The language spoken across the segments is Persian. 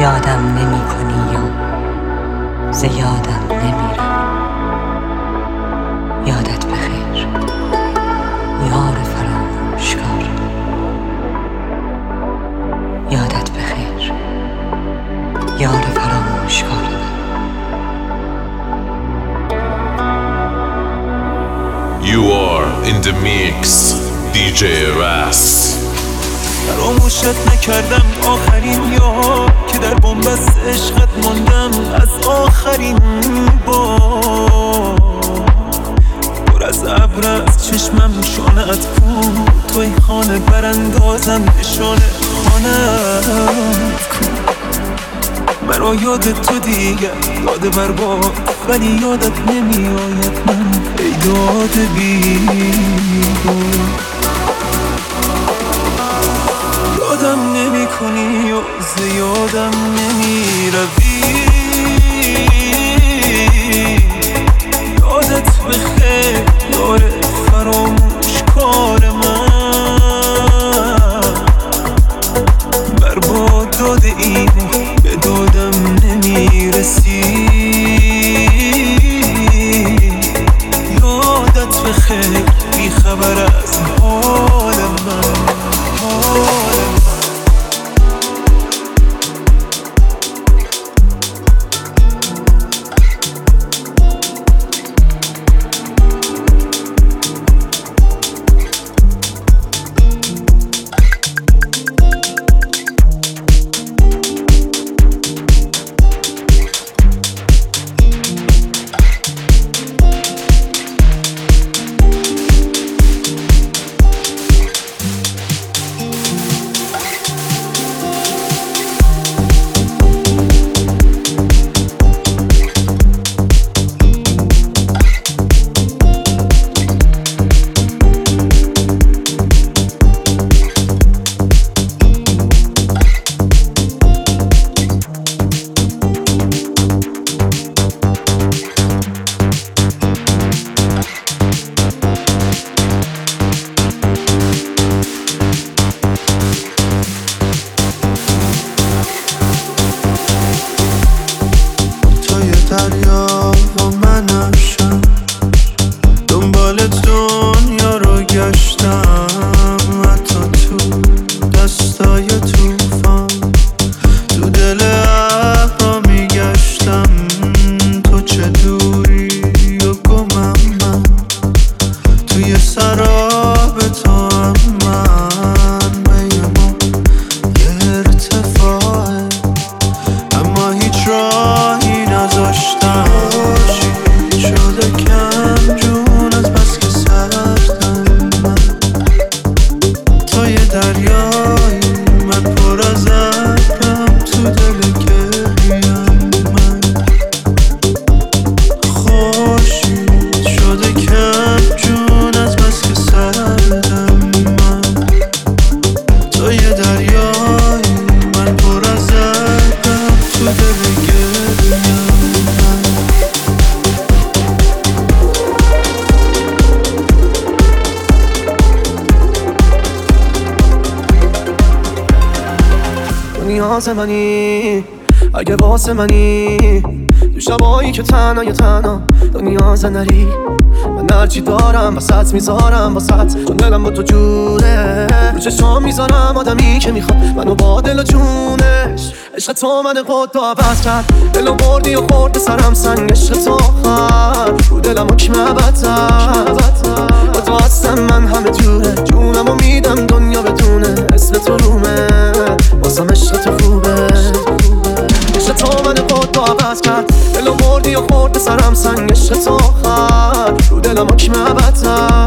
یادم نمی کنی و ز یادم نمیرم. یادت بخیر یار فراموشکار. یادت بخیر یار فراموشکار. You are in the mix DJ Ras. فراموشت نکردم آخرین یار که در بنبست عشقت ماندم از آخرین بار. پر از ابر از چشمم شانه‌ات کو، توی خانه براندازم نشانه خانه‌ات کو. مرا یاد تو دیگه یاد برباد، ولی یادت نمی آید من ای داد بیدار. یادم نمی کنی و ز یادم نمی روی. یادت بخیر یار فراموشکار من. برباد داده ای به دادم نمی رسی. یادت بخیر بی خبر از حال من. منی اگه واسه منی تو شبایی که تنها یا تنها تو نیاز نری. من هرچی دارم وسط میذارم واسط، چون دلم با تو جونه. رو چشام میذارم آدمی که میخواد منو با دل و جونش. عشق تو من قد عوض کرد، دلو بردی و خورد سرم سنگ. عشق تو آخر رو دلم حکم ابد با تو هستم من همه جوره. جونمو میدم دنیا بدونه اسم تو رومه، واسم عشق تو خوبه. عشق تو من قد عوض کرد، دلو بردی و خورد سرم سنگ. عشق تو آخر رو دلم حکم ابد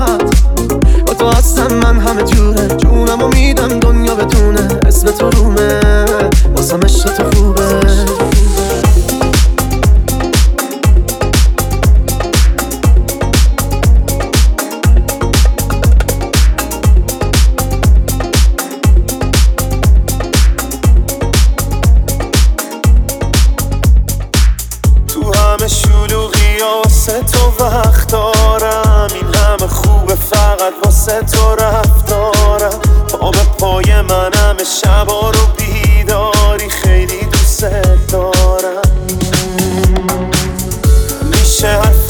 با تو هستم من همه جوره. جونمو میدم دنیا بدونه اسم تو رومه، واسم عشق تو خوبه. واسه تو وقت دارم، این همه خوبه فقط واسه تو رفتارم. پا به پای منم شبا رو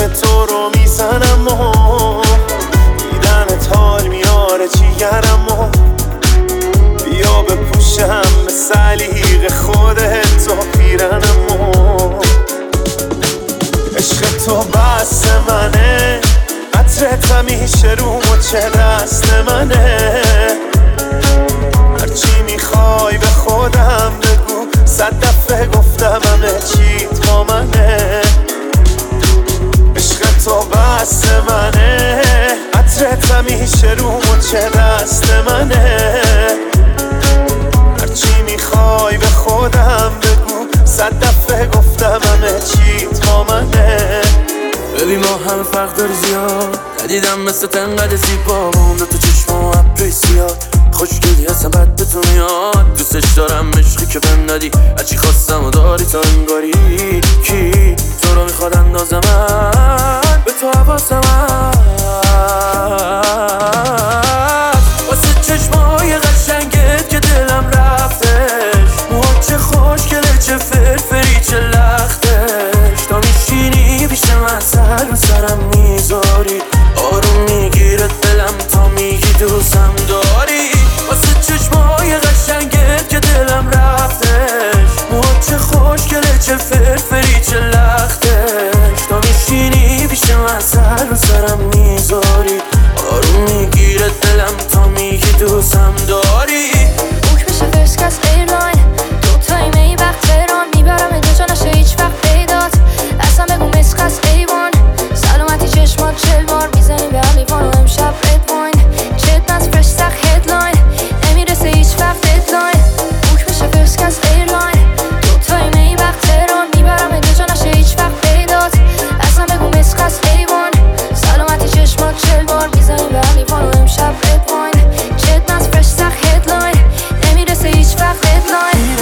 تو رو میزنم و دیدنت حال میاره جیگرم و بیا بپوشم به سلیق خودت و پیرنم و عشق تو بس منه عطرت همیشه رو مچه دست منه هرچی میخوای به خودم بگو 100 دفعه گفتم همه چیت با منه عشق تو بس منه عطرت همیشه رو مچه دست منه هرچی میخوای به خودم بگو 100 دفعه گفتم همه چیت با منه ببین ما همه فرق داری زیاد ندیدم مثل تنقدر زیبا اون دو تو چشم و ابروی زیاد خوشگلی هستم بد به تو میاد دوستش دارم عشقی که بهم دادی هرچی خواستم و داری تا انگاری کی تو رو میخواد اندازه من به تو حواسم واسه چشمای قشنگت که دلم رفتش موها چه خوشگله چه فرفری چه لختش تا میشینی پیش من سر به سرم میذاری آروم میگیره دلم تا میگی دوستم داری واسه چشمای قشنگت که دلم رفتش موها چه خوشگله چه فرفری چه لختش تا میشینی پیش من سر به سرم میذاری آروم میگیره دلم تا میگی دوستم داری بوک بشه فرست کس ایرلاین دوتایی می وقت تهران میبرم یه جا نشه هیچ وقت پیدات اصلا بگو مسخ از ایوان سلامتی چشمات 40 بار میزنیم به علیوان و امشب رد واین چت نز فرش سخ هدلاین نمیرسه هیچ وقت ددلاین بوک بشه فرست کس ایرلاین دوتایی می وقت تهران میبرم یه جا نشه هیچ وقت پیدات اصلا بگو مسخ از ایوان سلامتی چشمات 40 بار میزنیم به علیوان و امشب رد واین چت نز فرش سخ هدلاین نمیرسه هیچ وقت ددلاین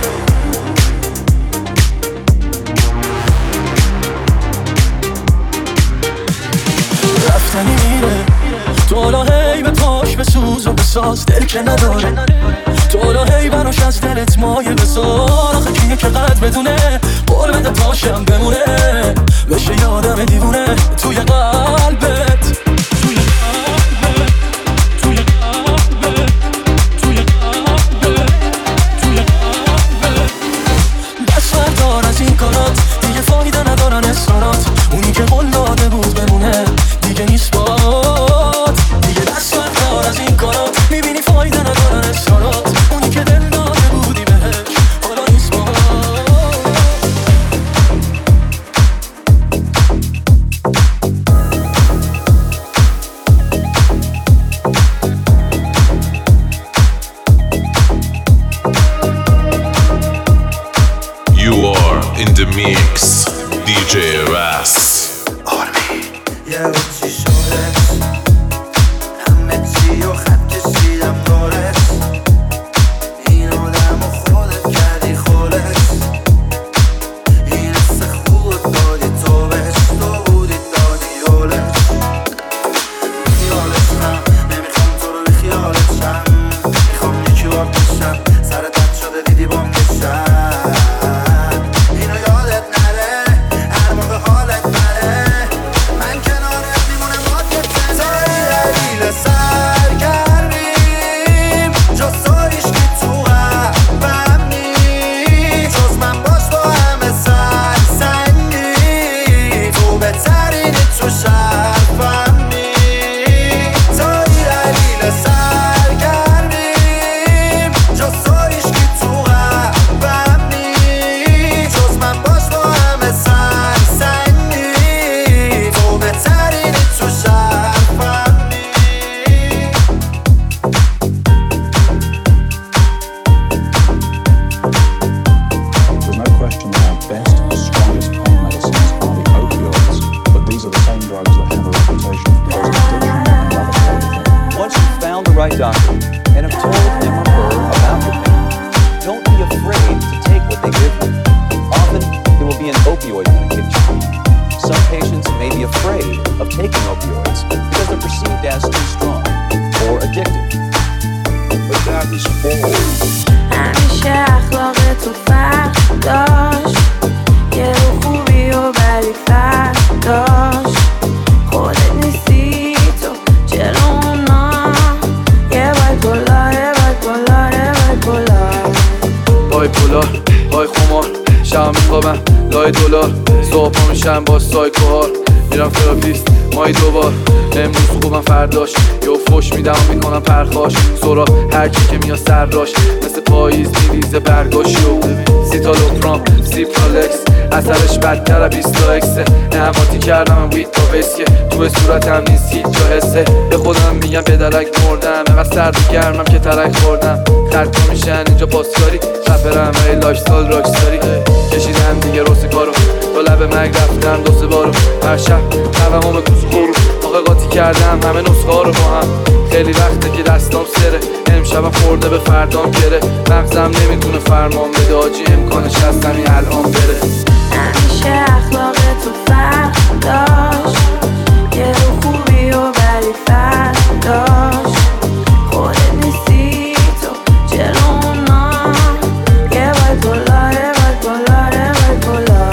رفتنی میره تو حالا هی به پاش بسوز و بساز دل که نداره تو حالا هی براش از دلت مایه بسار آخه کیه که قد بدونه قول بده پاشم بمونه بشه یادم دیوونه توی قلبت توی قلبت توی قلبت توی قلبت توی قلبت دست بردار از این کارات دیگه فایده ندارن اصرارات اونی که قول داده بود بمونه دیگه نیست باد دیگه دست بردار از این کارات میبینی فایده ندارن اصرارات اونی که دل داده بودی بهش حالا نیست باد You are in the mix, DJ Ras. یه چی شده همه چی و خط کشیدم دارش این آدم و خودت کردی خودش این حس خوب دادی تو بهش تو بودی دادی حالش خیالش هم نمیخوام تو رو بی خیالت شم میخوام یکی بار بشم سر دد شده دیدی بام بشم اینو یادت نره هر موقع حالت بره من کنارت میمونم مادت تاییل سرگرمیم جز تو هیشکی تو قلبم نی جز من باش با همه سنگی تو بهترینی تو شرفم نی تاییل سرگرمیم جز تو هیشکی تو قلبم نی جز من باش با همه سنگی تو بهترینی تو شرفم نی There's no question that our best, strongest pain medicines are the opioids, but these are the same drugs that have a reputation for causing addiction and other side effects. Once you've found the right doctor and have told him or her about your pain, don't be afraid to take what they give you. Often, it will be an opioid medication. Some patients may be afraid of taking opioids because they're perceived as too strong or addictive. But that is false. همیشه اخلاق تو فرق داشت یه رو خوبی و بدی فرق داشت میخوابم لای دلار، صبح پا میشم با سایکوهار، میرم تراپیست مایی دوبار. امروز خوبم فرداش یه فوش میدم و میکنم پرخاش، سورا هرکی که میاد سراش مثل پاییز میریزه برگاشو. سیتالوپرام سیپرالکس اثرش بدتر 20 اکسه، نهماتی کردم وید تا وسکه، تو صورتم نیست هیچ جا حسه. به خودم میگم به درک مردم، اینقدر سرد و گرمم که ترک خوردم. خرد میشن اینجا پاسکاری، رپرم ای لایف استایل راکستاری. کشیدم دیگه روز کارو، تا لب مرگ رفتم دو سه بارو. هر شب قوامو به کوسکورو، موقع قاطی کردم همه نسخه ها رو با هم. خیلی وقته که دستام سره، امشبم خورده به فردام گره. مغزم نمیتونه فرمان بده آجی، امکانش هست همین الان بره. همیشه اخلاق تو فرق داشت، یه رو خوبی و ولی فرق داشت. خودت نیستی تو جلو اونا، یه باید بلا یه باید بلا یه باید بلا.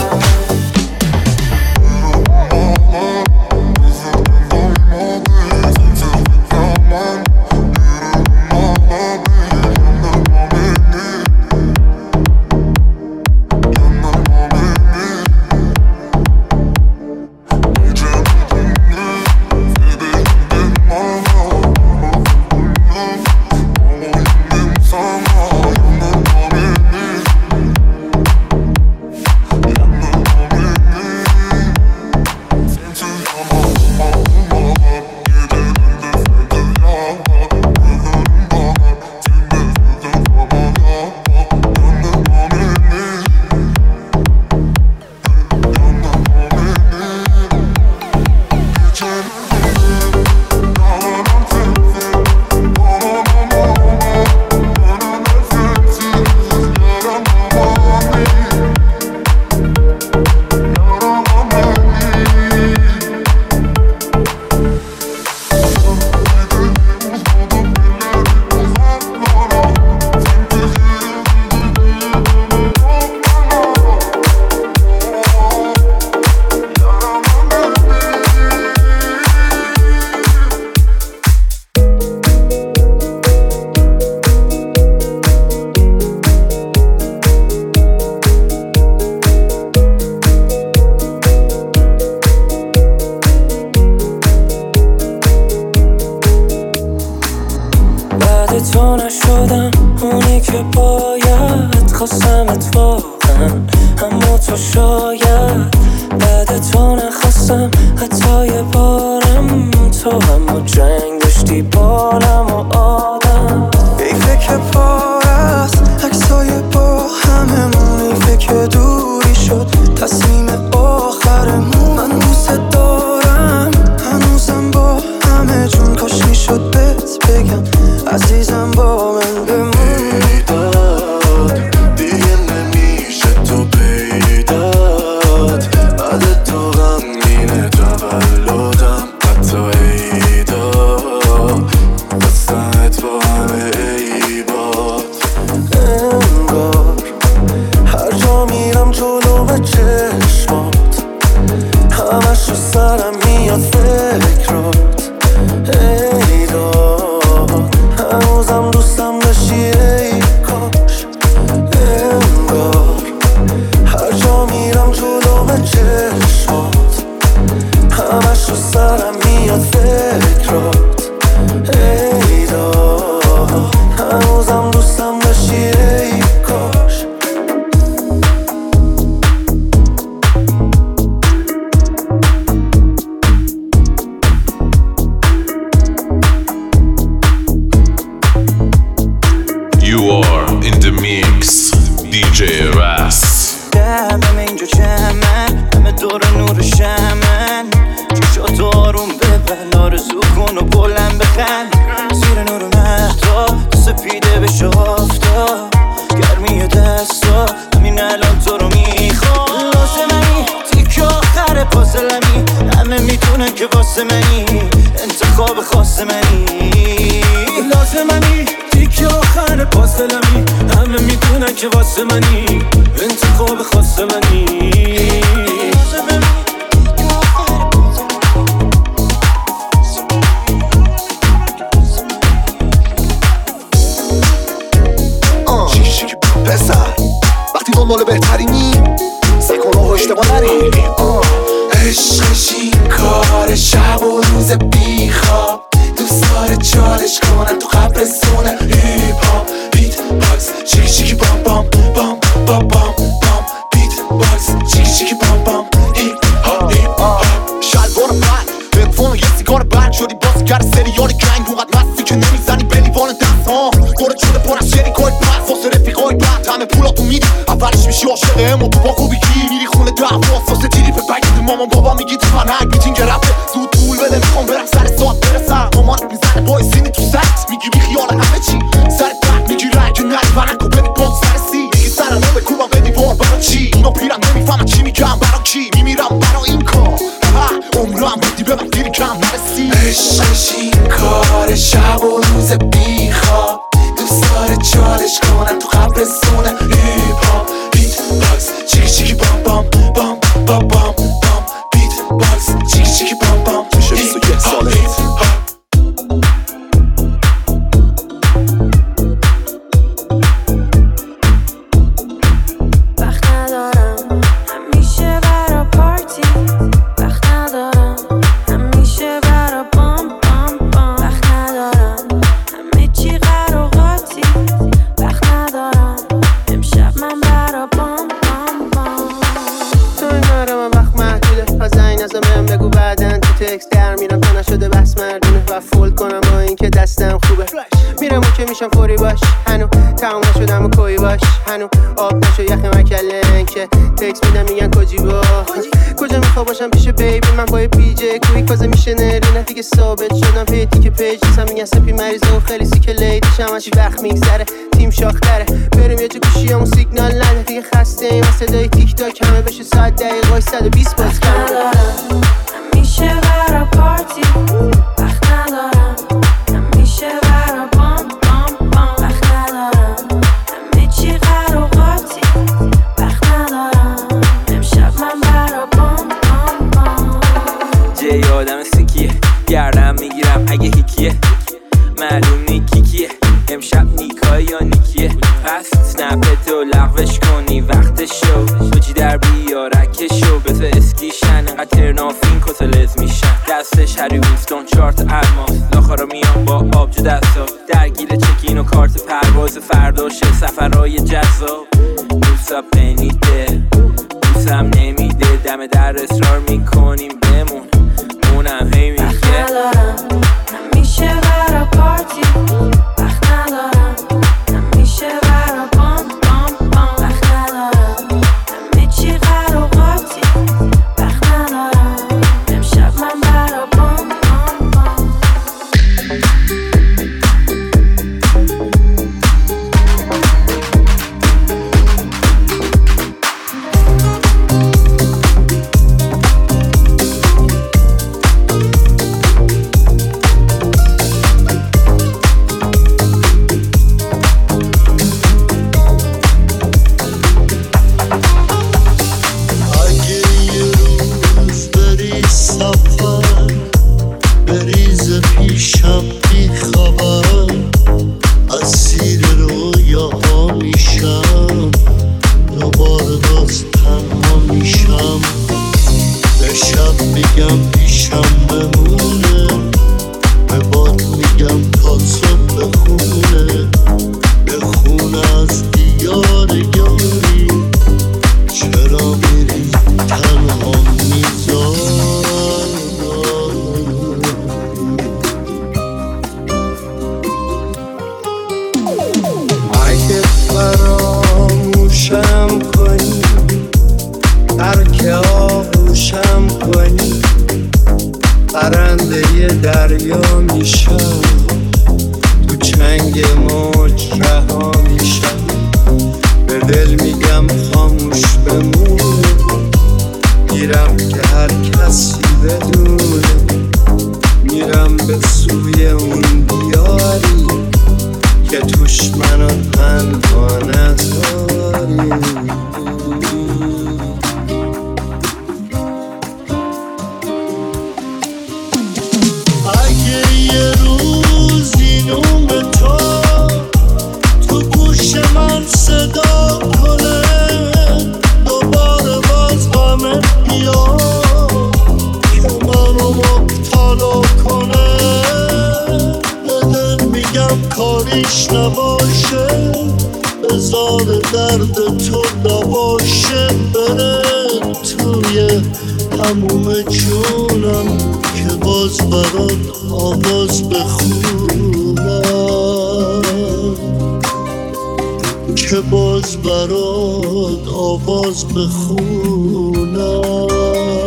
تو نشدم اونی که باید، خواستمت واقعا اما تو شاید. بعد تو نخواستم حتی یه بارم، تو همو جنگ داشتی بالم و آدم. حیفه که پار است عکسای با هممون، حیفه که دوری شد تصمیم آخرمون. من دوست دارم هنوزم با همه جون، کاش میشد بهت بگم عزیزم با من بمون. بیداد دیگه نمیشه تو پیداد، بعد تو غمگینه تولدم حتی عیدا، بستنت با همه عیبات. انگار هر جا میرم جلو به چشمات، همش رو سرم میاد فکرات. هنوزم دوستم داشتی ای کاش. انگار هر جا میرم جلو به چشمات، همش رو سرم میاد فکرات. ای داد هنوزم دوستم داشتی ای کاش. You are in the mix, DJ Ras. همه اینجا جمعن، همه دور نور شمن. چشاتو آروم ببن، آرزو کن و بلند بخند. زیر نور مهتاب تو سپیده بشه آفتاب، گرمی دستا همین الان تو رو میخوام. لازممی تیک آخر پازلمی، همه میدونن که واسه منی انتخاب خاص منی. لازممی تیک آخر پازلمی، همه میدونن که واسه منی انتخاب خاص منی. پسر وقتی دنبال بهترینی، این کار شب و روز بیخواب دوست داره چالش کنن تو قبرستون هیپ هاپ بیت باکس چیکی چیکی بام بام بام بام بام بام بیت باکس چیکی چیکی بام بام هیپ هاپ شلوار بند بفون یه سیگار بند شدی بازیگر سریال گنگ اونقدر مستی که نمیزنی به لیوان دست ها دورت شده پر از شریکای بند واسه رفیقای بند همه پولاتو میدی اولش میشی عاشق اما تو با خوبی گیر میری خونه دعوا واسه تیری به بگید مامان بابا میگی تو فنک میتینگ رفته زود پول بده میخوام برم سر ساعت برسم مامانت میزنه با سینی تو سرت میگی بی خیال همه چی سر درد میگی رنگ نری ونک و ببین باز سر سی میگی سر رو بکوبم به دیوار برا چی اینا پیرم نمیفهمن چی میگم برا کی میمیرم برا این کار عمرم بدی ببر دیری کم نرسی عشقش این کار شب و روز بیخواب دوست داره چالش کنن تو قبرستون هیپ هاپ بیت باکس چیکی چیکی بام بام بام بام بام بام بیت باکس چیکی چیکی بام بام میشه 21 ساله میشم فوری باش هنو تمام نشدم و کوی باش هنو آب نشو یخ مکلن که تکس میدم میگن کجی با کجا میخوا باشم پیش بیبی من پای پیجه کوی کازه میشه نرینه دیگه ثابت شدم پیتی که پیج نیستم میگن سپی مریضه و خیلی سیکه لیدیش همشی وقت میگذره تیم شاختره بریم یه جا گوشی همون سیگنال نده دیگه خسته ایم و صدای تیک تاک همه بشه ساعت دقیقای 120 باز کم میشه برا پارتی وقت ندارم میشه برا بام بام بام وقت ندارم همه چی قراقاتی وقت ندارم امشب من برا بام بام بام جای آدم سکیه گردم میگیرم اگه هیکیه معلوم نیکی کیه امشب نیکای یا نیکیه پس سنپتو لغوش کنی وقتشو بجی در بیارکشو به تو اسکیشن انقدر ترنافین کتلز میشن دستش هری وینستون چارت الماس لاخارا میان با آبجو دستا درگیر چکین و کارت پرواز فرداشه سفرهای جذاب دوستا پنیده دوستم نمیده دم در اصرار میکنیم بمون مونم هی میگه وقت ندارم همیشه برا پارتی وقت ندارم همیشه برا بام بام بام وقت ندارم همه چی قراقاتی وقت ندارم امشب من برا بام بام بام کاریش نباشه بذار درد تو دواشه بره توی تموم جونم که باز برات آواز بخونم که باز برات آواز بخونم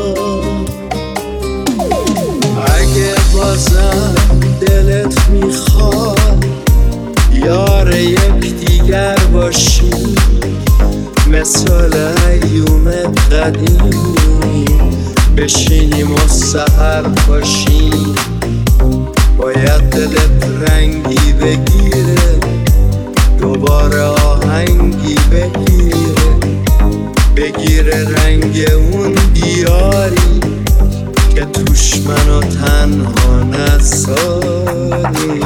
اگه بازم دلت میخواد یار یک دیگر باشی مثال ایوم قدیمی بشینیم و سحر باشیم باید دلت رنگی بگیره دوباره آهنگی بگیره رنگ اون دیاری که توش منو تنها نذاری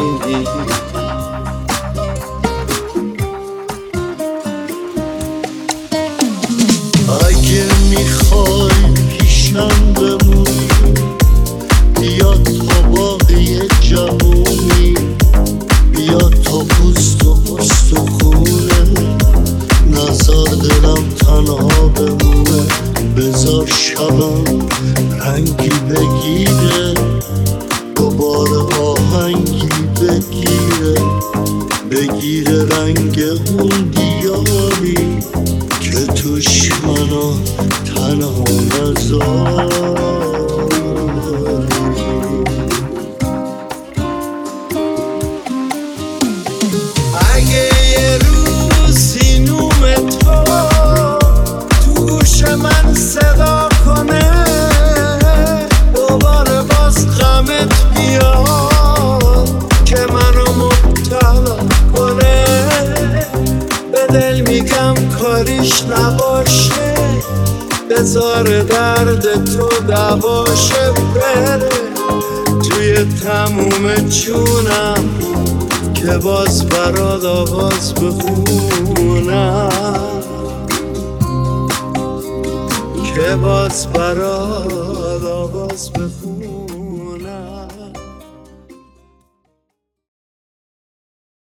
اگه میخوای پیشم بمونی بیا تا باقی جوونی بیا تا پوست و استخونه نذار دلم تنها بمونه بذار شبم رنگی بگیره دوباره آهنگی بگیره رنگ اون دیاری که توش منو تنها نذاری اگه یه روز سینوم تو گوش من صدا کنه دوباره باز غمت بیاد که منو مبتلا کنه به دل میگم کاریش نباشه بذار درد تو دواشه بره توی تموم جونم که باز برات آواز بخونم که باز برات